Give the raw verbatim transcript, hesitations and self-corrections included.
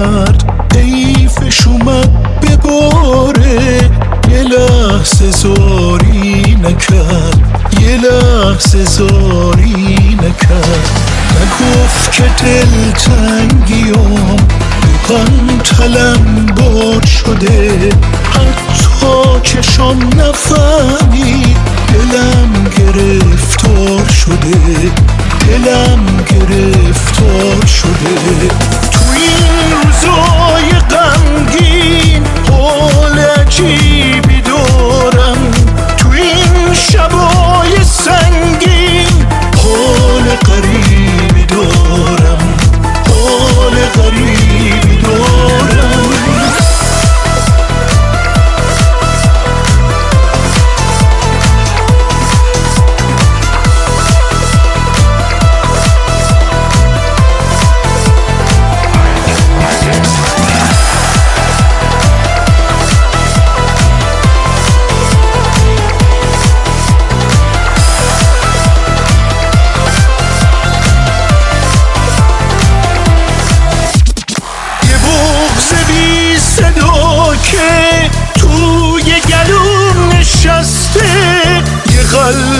کرد، حیفش اومد بباره، یه لحظه زاری نکرد، یه لحظه زاری نکرد. نگفت که دلتنگیام بگم تلم باد شده، حتی چشام نفهمید دلم گرفتار شده، دلم گرفتار شده. تو این روزای غمگین حال عجیبی دارم، تو این شبای سنگین حال غریبی دارم، حال غریبی دارم. توی گلوم نشسته، یه قلب